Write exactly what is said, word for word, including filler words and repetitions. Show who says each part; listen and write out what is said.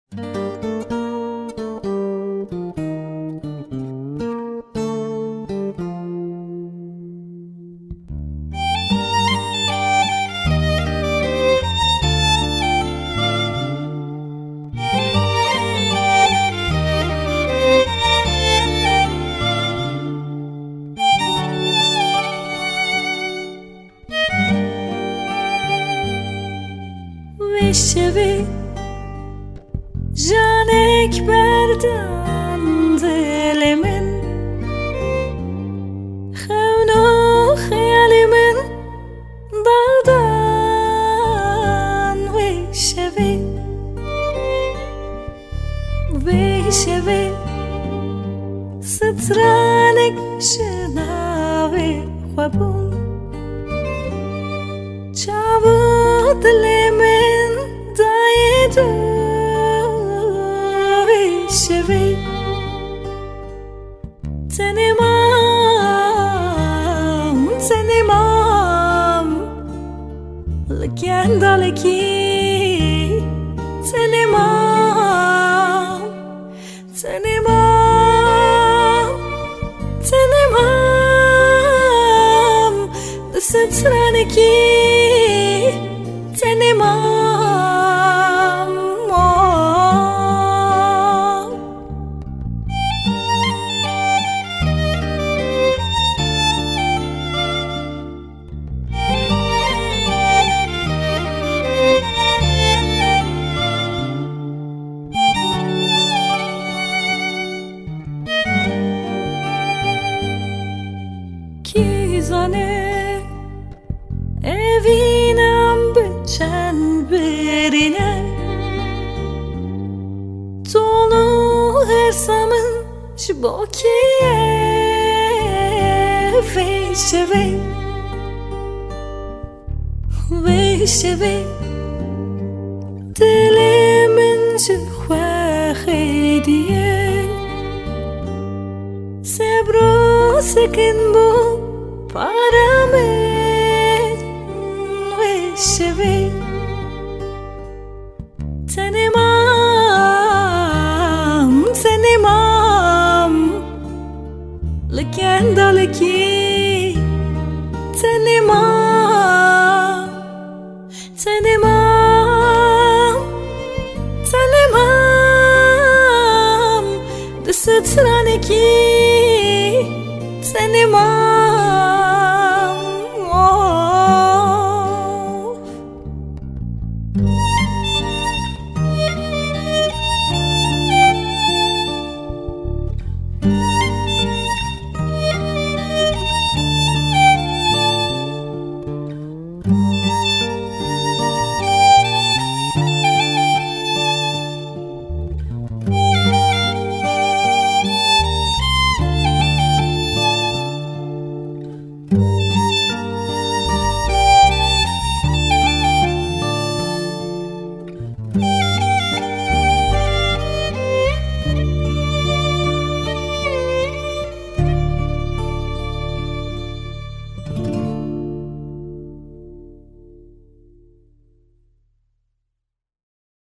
Speaker 1: شوی جانک بردن دل من خون و خیال من دادن وی شوی وی شوی سترانک شناوی خوابون چاو دل من دایدو وی شوی تنمام تنمام لکن دالکی تنمام تنمام تنمام دسترانکی تنمام کی زانه evinem bıçan birine Dolu her zaman şibokiye Ve şeve Ve şeve Dilimin şıhva hediye Sebro sekin bu paramı شوی تنمام تنمام لکن دالکی تنمام تنمام تنمام دست رانکی تنمام